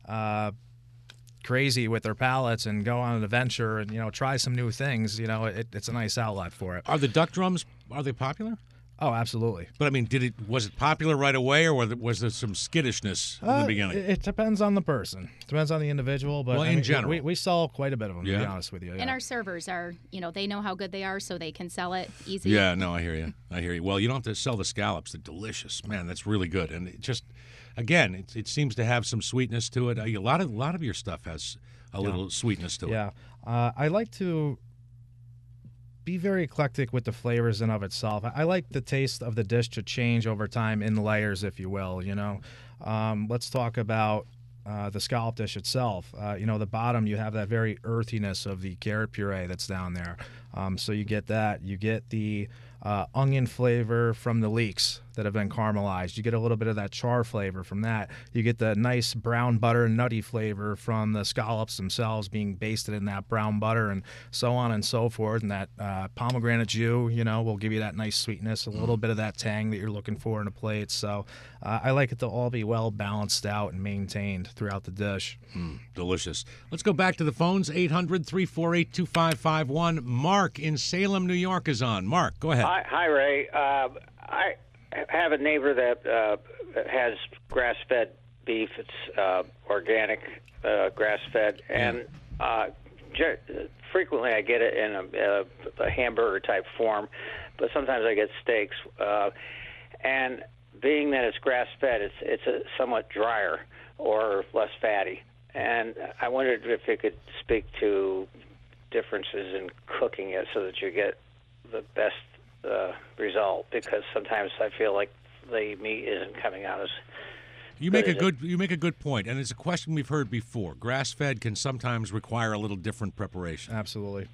crazy with their palates and go on an adventure and, try some new things, it's a nice outlet for it. Are the duck drums, are they popular? Oh, absolutely. But I mean, was it popular right away, or was there some skittishness in the beginning? It depends on the person. Depends on the individual. But in general, we sell quite a bit of them. To be honest with you. Yeah. And our servers are, they know how good they are, so they can sell it easy. Yeah, no, I hear you. Well, you don't have to sell the scallops. They're delicious, man. That's really good. And it just, again, it seems to have some sweetness to it. A lot of your stuff has a little sweetness to it. Yeah, I like to be very eclectic with the flavors in of itself. I like the taste of the dish to change over time in layers, if you will. Let's talk about the scallop dish itself. The bottom, you have that very earthiness of the carrot puree that's down there. So you get that. You get the onion flavor from the leeks that have been caramelized. You get a little bit of that char flavor from that. You get the nice brown butter nutty flavor from the scallops themselves being basted in that brown butter, and so on and so forth. And that pomegranate jus, will give you that nice sweetness, a little bit of that tang that you're looking for in a plate. So I like it to all be well balanced out and maintained throughout the dish. Delicious. Let's go back to the phones. 800-348-2551. Mark in Salem, New York is on. Mark, go ahead. Hi, Ray. I have a neighbor that has grass-fed beef. It's organic, grass-fed, and frequently I get it in a hamburger-type form, but sometimes I get steaks. And being that it's grass-fed, it's somewhat drier or less fatty. And I wondered if you could speak to differences in cooking it so that you get the best result, because sometimes I feel like the meat isn't coming out as you make a good point, and it's a question we've heard before. Grass-fed can sometimes require a little different preparation. Absolutely.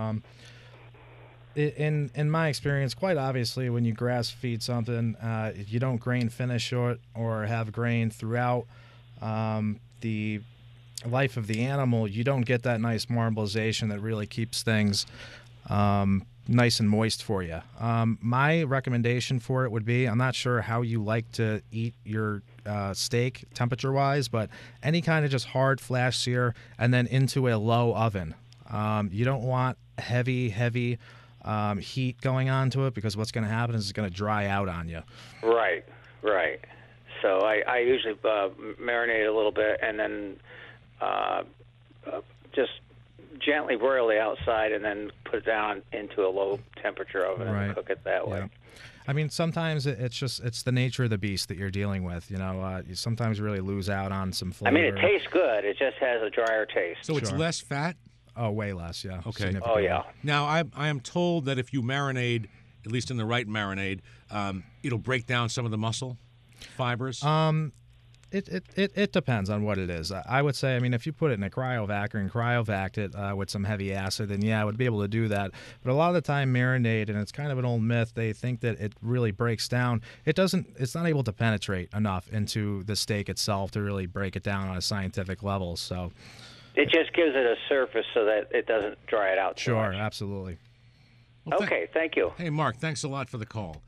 In my experience, quite obviously, when you grass feed something, if you don't grain finish it or have grain throughout the life of the animal, you don't get that nice marbleization that really keeps things nice and moist for you. My recommendation for it would be, I'm not sure how you like to eat your steak temperature-wise, but any kind of just hard flash sear and then into a low oven. You don't want heavy heat going onto it, because what's going to happen is it's going to dry out on you. Right. So I usually marinate a little bit and then just gently broil the outside and then put it down into a low temperature oven and cook it that way. Yeah. I mean, sometimes it's the nature of the beast that you're dealing with. You know, you sometimes really lose out on some flavor. I mean, it tastes good. It just has a drier taste. So it's less fat? Oh, way less, yeah. Okay. Oh, yeah. Now, I am told that if you marinade, at least in the right marinade, it'll break down some of the muscle fibers. It depends on what it is. I would say, I mean, if you put it in a cryovac or cryovac it with some heavy acid, then yeah, I would be able to do that. But a lot of the time, marinade, and it's kind of an old myth, they think that it really breaks down. It doesn't. It's not able to penetrate enough into the steak itself to really break it down on a scientific level. So it just gives it a surface so that it doesn't dry it out too much. Sure, absolutely. Well, okay, thank you. Hey, Mark, thanks a lot for the call.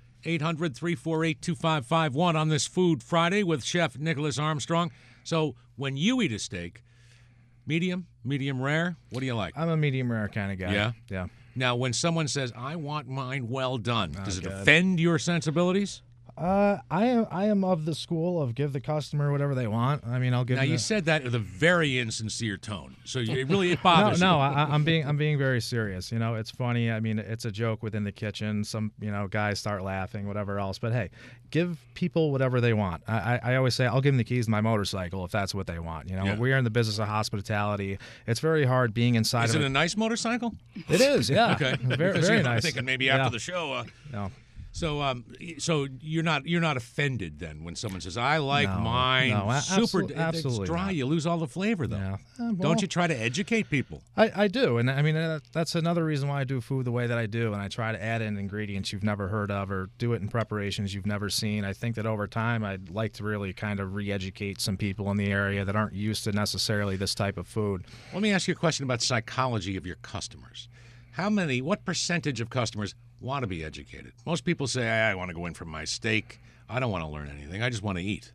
800-348-2551 on this Food Friday with Chef Nicholas Armstrong. So when you eat a steak, medium rare, what do you like? I'm a medium rare kind of guy. Yeah? Yeah. Now, when someone says, I want mine well done, does it offend your sensibilities? I am of the school of give the customer whatever they want. I mean, I'll give. Now you said that with a very insincere tone, so it bothers no, you. I'm being very serious. You know, it's funny. I mean, it's a joke within the kitchen. Some guys start laughing, whatever else. But hey, give people whatever they want. I always say I'll give them the keys to my motorcycle if that's what they want. You know, we are in the business of hospitality. It's very hard being inside. Is it a nice motorcycle? It is. Yeah. Okay. Very nice. I'm thinking maybe after the show. No. So you're not offended then when someone says I like mine super absolutely it's dry. Not. You lose all the flavor though. Yeah. Don't you try to educate people? I do, and I mean that's another reason why I do food the way that I do, and I try to add in ingredients you've never heard of or do it in preparations you've never seen. I think that over time I'd like to really kind of re-educate some people in the area that aren't used to necessarily this type of food. Let me ask you a question about psychology of your customers. What percentage of customers want to be educated? Most people say, I want to go in for my steak. I don't want to learn anything. I just want to eat.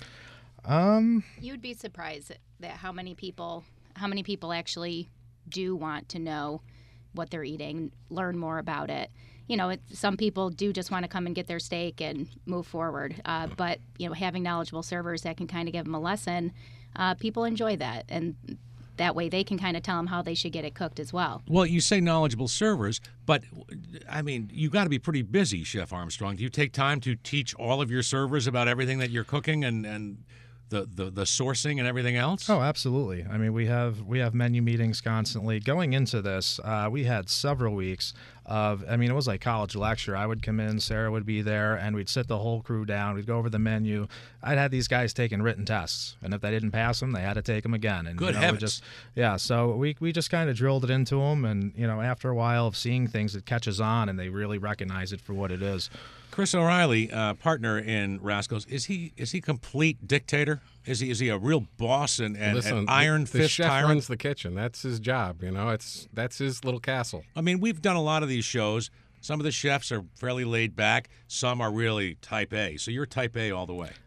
You'd be surprised at how many people actually do want to know what they're eating, learn more about it. You know, some people do just want to come and get their steak and move forward. But, having knowledgeable servers that can kind of give them a lesson, people enjoy that. And that way they can kind of tell them how they should get it cooked as well. Well, you say knowledgeable servers, but, I mean, you got to be pretty busy, Chef Armstrong. Do you take time to teach all of your servers about everything that you're cooking and the sourcing and everything else? Oh, absolutely. I mean, we have menu meetings constantly. Going into this, we had several weeks it was like college lecture. I would come in, Sarah would be there, and we'd sit the whole crew down. We'd go over the menu. I'd had these guys taking written tests, and if they didn't pass them, they had to take them again. And Good heavens. So we just kind of drilled it into them, and after a while of seeing things, it catches on, and they really recognize it for what it is. Chris O'Reilly, partner in Rascals, is he complete dictator? Is he a real boss and iron fist the chef tyrant? runs the kitchen. That's his job. That's his little castle. I mean, we've done a lot of these shows. Some of the chefs are fairly laid back. Some are really type A. So you're type A all the way.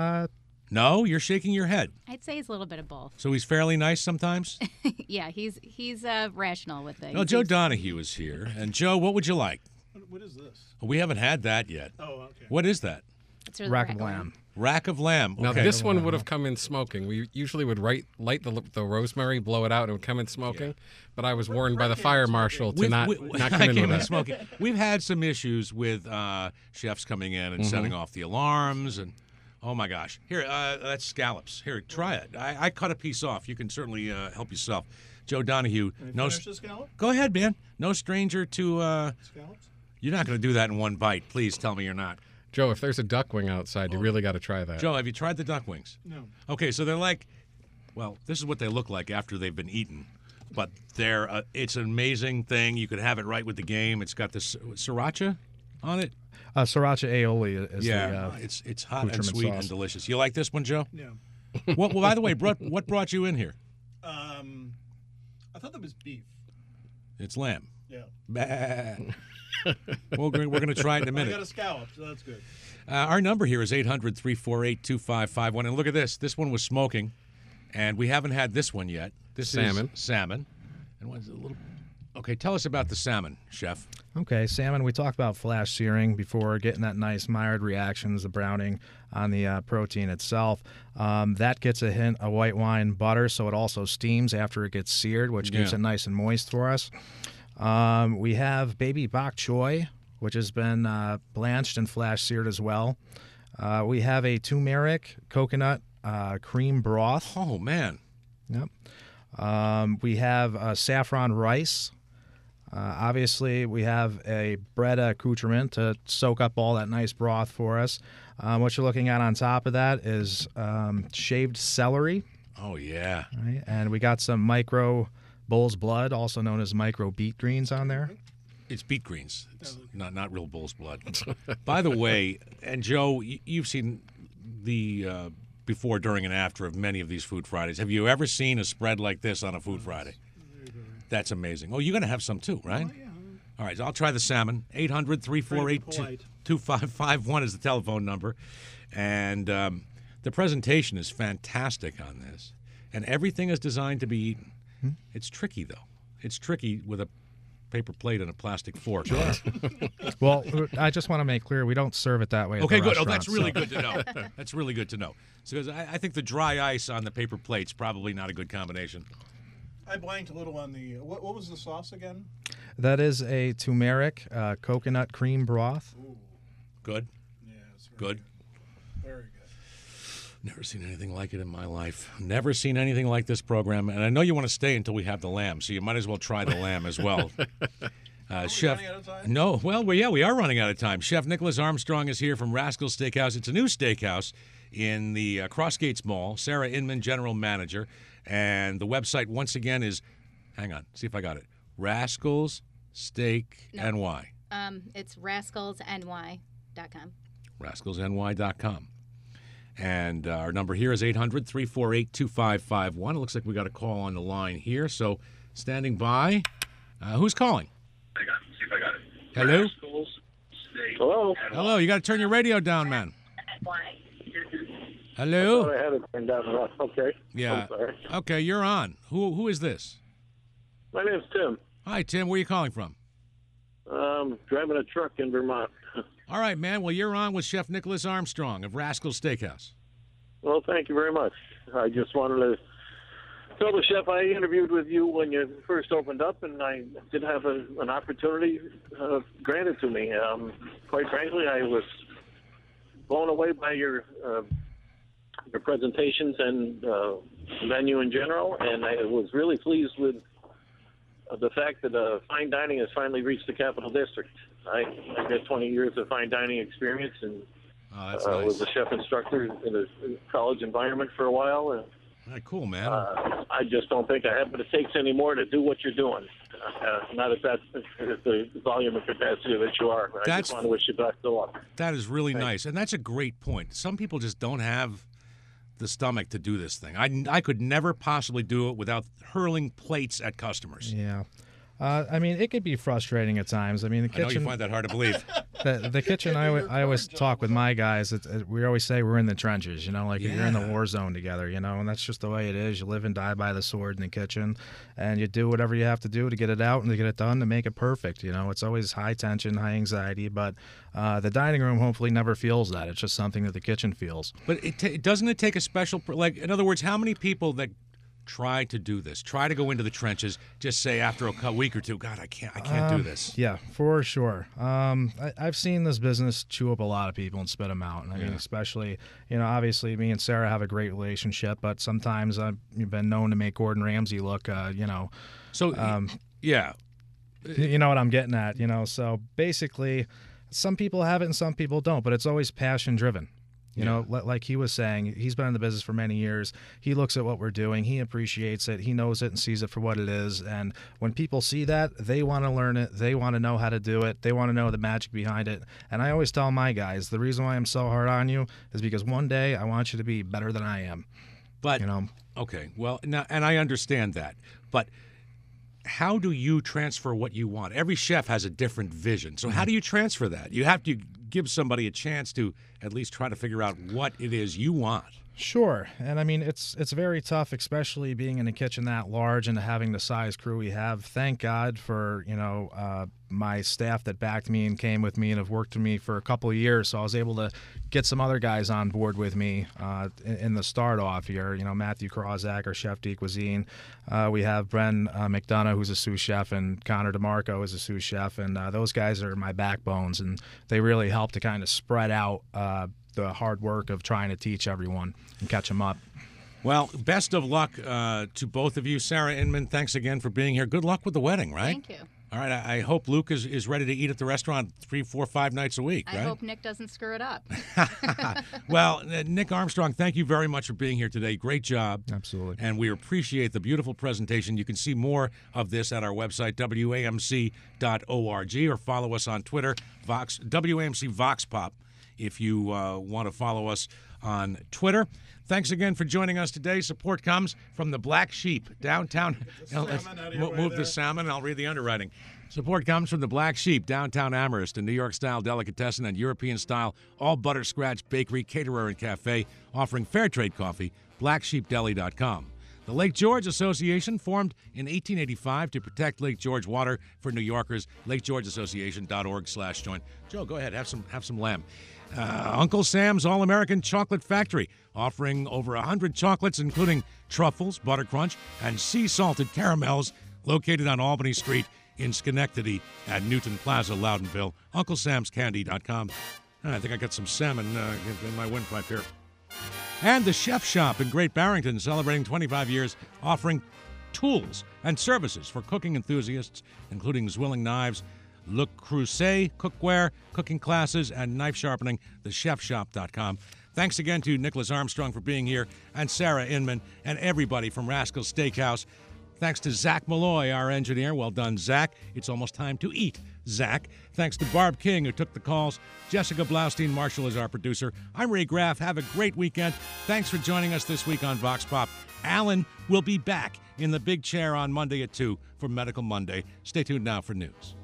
No, you're shaking your head. I'd say it's a little bit of both. So he's fairly nice sometimes? Yeah, he's rational with things. No, Joe Donahue is here. And Joe, what would you like? What is this? We haven't had that yet. Oh, okay. What is that? It's really Rack of lamb. Rack of lamb. Now, Okay. this one would have come in smoking. We usually would light the rosemary, blow it out, and it would come in smoking. But I was warned by the fire marshal to not come in with that. Smoking. We've had some issues with chefs coming in and setting off the alarms. And oh, my gosh. Here, that's scallops. Here, try it. I cut a piece off. You can certainly help yourself. Joe Donahue. Finish the scallop? Go ahead, man. No stranger to... Scallops? You're not going to do that in one bite. Please tell me you're not. Joe, if there's a duck wing outside, you really got to try that. Joe, have you tried the duck wings? No. Okay, so they're like, well, this is what they look like after they've been eaten. But it's an amazing thing. You could have it right with the game. It's got this sriracha on it. Sriracha aioli is it's hot and sweet sauce. and delicious. You like this one, Joe? No. Well, by the way, what brought you in here? I thought that was beef. It's lamb. Yeah. Well, we're going to try it in a minute. I got a scallop, so that's good. Our number here is 800-348-2551. And look at this. This one was smoking, and we haven't had this one yet. This Salmon. is salmon. And what is it? Okay, tell us about the salmon, Chef. Okay, salmon, we talked about flash searing before, getting that nice Maillard reactions, the browning on the protein itself. That gets a hint of white wine butter, so it also steams after it gets seared, which keeps it nice and moist for us. We have baby bok choy, which has been blanched and flash seared as well. We have a turmeric coconut cream broth. Oh, man. Yep. We have saffron rice. Obviously, we have a bread accoutrement to soak up all that nice broth for us. What you're looking at on top of that is shaved celery. Oh, yeah. Right? And we got some micro bull's blood, also known as micro beet greens on there. It's beet greens. It's not real bull's blood. By the way, and Joe, you've seen the before, during, and after of many of these Food Fridays. Have you ever seen a spread like this on a Food Friday? That's amazing. Oh, you're going to have some too, right? Yeah. All right, I'll try the salmon. 800-348-2551 is the telephone number. And the presentation is fantastic on this. And everything is designed to be eaten. It's tricky, though. It's tricky with a paper plate and a plastic fork. Sure. Well, I just want to make clear we don't serve it that way. Okay, at the good. Oh, restaurant, that's really so. good to know. That's really good to know. Because I think the dry ice on the paper plate's probably not a good combination. I blanked a little on the. What was the sauce again? That is a turmeric coconut cream broth. Ooh. Good. Yeah, it's Good. Very good. Never seen anything like it in my life. Never seen anything like this program. And I know you want to stay until we have the lamb, so you might as well try the lamb as well. Chef. Running out of time? No, well, yeah, we are running out of time. Chef Nicholas Armstrong is here from Rascal's Steakhouse. It's a new steakhouse in the Crossgates Mall. Sarah Inman, general manager. And the website, once again, is, hang on, see if I got it, Rascals Steak NY. It's rascalsny.com. rascalsny.com. And our number here is 800-348-2551. It looks like we got a call on the line here. So standing by. Who's calling? See if I got it. Hello? Hello? Hello, you got to turn your radio down, man. I Hello? thought I had it turned down. Okay. Yeah. I'm sorry. Okay, you're on. Who is this? My name's Tim. Hi, Tim. Where are you calling from? Driving a truck in Vermont. All right, man. Well, you're on with Chef Nicholas Armstrong of Rascal's Steakhouse. Well, thank you very much. I just wanted to tell the chef I interviewed with you when you first opened up, and I did have an opportunity granted to me. Quite frankly, I was blown away by your presentations and menu in general, and I was really pleased with the fact that fine dining has finally reached the Capital District. I've got 20 years of fine dining experience and that's nice. was a chef instructor in a college environment for a while. And, cool, man. I just don't think I have what it takes anymore to do what you're doing. Not at the volume and capacity that you are. I just want to wish you best of luck. That is really nice, and that's a great point. Some people just don't have the stomach to do this thing. I could never possibly do it without hurling plates at customers. Yeah. I mean, it could be frustrating at times. I mean, the kitchen. I know you find that hard to believe. The kitchen. I always talk with my guys. We always say we're in the trenches. You know, like you're in the war zone together. You know, and that's just the way it is. You live and die by the sword in the kitchen, and you do whatever you have to do to get it out and to get it done to make it perfect. You know, it's always high tension, high anxiety, but the dining room hopefully never feels that. It's just something that the kitchen feels. But doesn't it take a special, like, in other words, how many people that try to do this, try to go into the trenches, just say after a week or two, God, I can't do this. Yeah, for sure. I've seen this business chew up a lot of people and spit them out. And I mean, especially, you know, obviously me and Sarah have a great relationship, but sometimes I've been known to make Gordon Ramsay look, you know. So, yeah. You know what I'm getting at, you know. So basically, some people have it and some people don't, but it's always passion driven. You know, like he was saying, he's been in the business for many years. He looks at what we're doing. He appreciates it. He knows it and sees it for what it is. And when people see that, they want to learn it. They want to know how to do it. They want to know the magic behind it. And I always tell my guys, the reason why I'm so hard on you is because one day I want you to be better than I am. But, you know, okay, well, now, and I understand that. But how do you transfer what you want? Every chef has a different vision. So how do you transfer that? You have to give somebody a chance to at least try to figure out what it is you want. Sure, and I mean it's very tough, especially being in a kitchen that large and having the size crew we have. Thank God for my staff that backed me and came with me and have worked with me for a couple of years. So I was able to get some other guys on board with me in the start off here. Matthew Krozak, our chef de cuisine. We have Bren McDonough, who's a sous chef, and Connor DeMarco is a sous chef, and those guys are my backbones, and they really help to kind of spread out the hard work of trying to teach everyone and catch them up. Well, best of luck to both of you. Sarah Inman, thanks again for being here. Good luck with the wedding, right? Thank you. All right, I hope Luke is ready to eat at the restaurant 3, 4, 5 nights a week, I right? hope Nick doesn't screw it up. Well, Nick Armstrong, thank you very much for being here today. Great job. Absolutely. And we appreciate the beautiful presentation. You can see more of this at our website, WAMC.org, or follow us on Twitter, WAMC Vox Pop, if you want to follow us on Twitter. Thanks again for joining us today. Support comes from the Black Sheep, downtown. Move the salmon, and I'll read the underwriting. Support comes from the Black Sheep, downtown Amherst, a New York-style delicatessen and European-style all-butter-scratch bakery, caterer, and cafe, offering fair trade coffee, blacksheepdeli.com. The Lake George Association, formed in 1885 to protect Lake George water for New Yorkers, lakegeorgeassociation.org/join. Joe, go ahead, have some lamb. Uncle Sam's All-American Chocolate Factory, offering over 100 chocolates, including truffles, butter crunch, and sea-salted caramels, located on Albany Street in Schenectady at Newton Plaza, Loudonville. UncleSam'sCandy.com. I think I got some salmon in my windpipe here. And the Chef Shop in Great Barrington, celebrating 25 years, offering tools and services for cooking enthusiasts, including Zwilling knives, Le Creuset cookware, cooking classes, and knife sharpening, thechefshop.com. Thanks again to Nicholas Armstrong for being here, and Sarah Inman, and everybody from Rascal's Steakhouse. Thanks to Zach Malloy, our engineer. Well done, Zach. It's almost time to eat, Zach. Thanks to Barb King, who took the calls. Jessica Blaustein Marshall is our producer. I'm Ray Graff. Have a great weekend. Thanks for joining us this week on Vox Pop. Alan will be back in the big chair on Monday at 2 for Medical Monday. Stay tuned now for news.